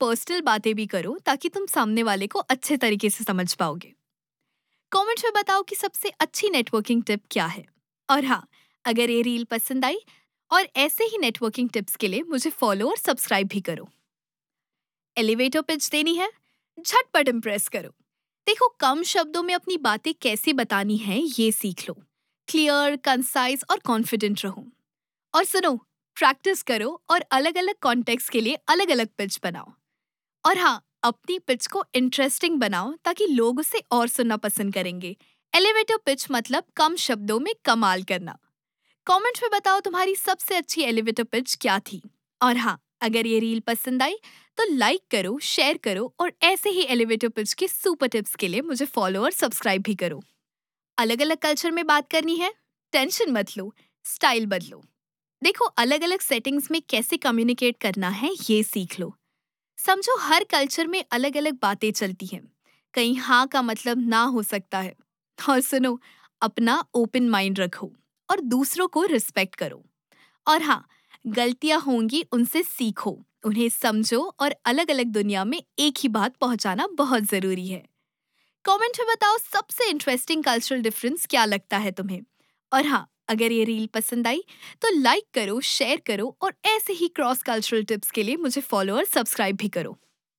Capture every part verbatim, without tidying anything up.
Personal बातें भी करो ताकि तुम सामने वाले को अच्छे तरीके से समझ पाओगे। कमेंट्स में बताओ कि सबसे अच्छी नेटवर्किंग टिप क्या है। और हाँ, अगर ये रील पसंद आई और ऐसे ही नेटवर्किंग टिप्स के लिए मुझे फॉलो और सब्सक्राइब भी करो। एलिवेटर पिच देनी है, झटपट इम्प्रेस करो। देखो, कम शब्दों में अपनी बातें कैसे बतानी है ये सीख लो। क्लियर, कंसाइज और कॉन्फिडेंट रहो। और सुनो, प्रैक्टिस करो और अलग अलग कॉन्टेक्स्ट के लिए अलग अलग पिच बनाओ। और हाँ, अपनी पिच को इंटरेस्टिंग बनाओ ताकि लोग उसे और सुनना पसंद करेंगे। एलिवेटर पिच मतलब कम शब्दों में कमाल करना। कमेंट्स में बताओ तुम्हारी सबसे अच्छी एलिवेटर पिच क्या थी। और हाँ, अगर ये रील पसंद आई तो लाइक करो, शेयर करो और ऐसे ही एलिवेटर पिच के सुपर टिप्स के लिए मुझे फॉलो और सब्सक्राइब भी करो। अलग अलग कल्चर में बात करनी है, टेंशन मत लो, स्टाइल बदलो। देखो, अलग अलग सेटिंग्स में कैसे कम्युनिकेट करना है ये सीख लो। समझो, हर कल्चर में अलग अलग बातें चलती हैं। कहीं हाँ का मतलब ना हो सकता है। और सुनो, अपना ओपन माइंड रखो और दूसरों को रिस्पेक्ट करो। और हाँ, गलतियां होंगी, उनसे सीखो, उन्हें समझो और अलग अलग दुनिया में एक ही बात पहुंचाना बहुत जरूरी है। कमेंट में बताओ सबसे इंटरेस्टिंग कल्चरल डिफरेंस क्या लगता है तुम्हें। और हाँ, अगर ये रील पसंद आई तो लाइक करो, शेयर करो और ऐसे ही क्रॉस कल्चरल टिप्स के लिए मुझे फॉलो और सब्सक्राइब भी करो।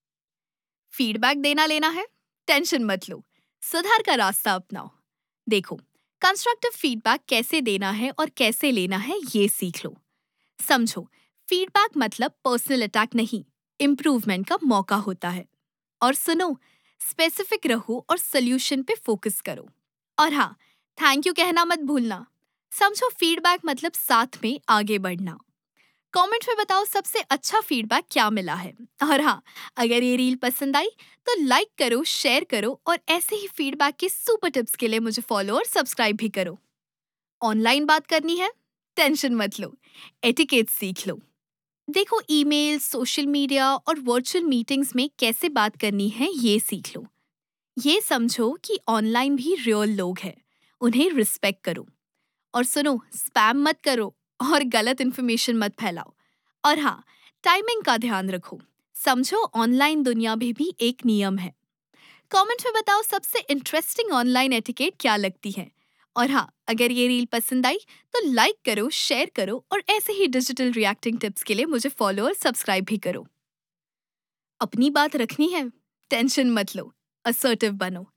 फीडबैक देना लेना है, टेंशन मत लो, सुधार का रास्ता अपनाओ। देखो, कंस्ट्रक्टिव फीडबैक कैसे देना है और कैसे लेना है ये सीख लो। समझो, फीडबैक मतलब पर्सनल अटैक नहीं, इम्प्रूवमेंट का मौका होता है। और सुनो, स्पेसिफिक रहो और सोल्यूशन पे फोकस करो। और हाँ, थैंक यू कहना मत भूलना। समझो, फीडबैक मतलब साथ में आगे बढ़ना। कमेंट में बताओ सबसे अच्छा फीडबैक क्या मिला है। और हाँ, अगर ये रील पसंद आई तो लाइक करो, शेयर करो और ऐसे ही फीडबैक के सुपर टिप्स के लिए मुझे फॉलो और सब्सक्राइब भी करो। ऑनलाइन बात करनी है, टेंशन मत लो, एटिकेट सीख लो। देखो, ईमेल, सोशल मीडिया और वर्चुअल मीटिंग्स में कैसे बात करनी है ये सीख लो। ये समझो कि ऑनलाइन भी रियल लोग हैं, उन्हें रिस्पेक्ट करो। और सुनो, स्पैम मत करो और गलत इन्फॉर्मेशन मत फैलाओ। और हाँ, टाइमिंग का ध्यान रखो। समझो, ऑनलाइन दुनिया में भी एक नियम है। कमेंट में बताओ सबसे इंटरेस्टिंग ऑनलाइन एटिकेट क्या लगती है। और हाँ, अगर ये रील पसंद आई तो लाइक करो, शेयर करो और ऐसे ही डिजिटल रिएक्टिंग टिप्स के लिए मुझे फॉलो और सब्सक्राइब भी करो। अपनी बात रखनी है, टेंशन मत लो, असर्टिव बनो।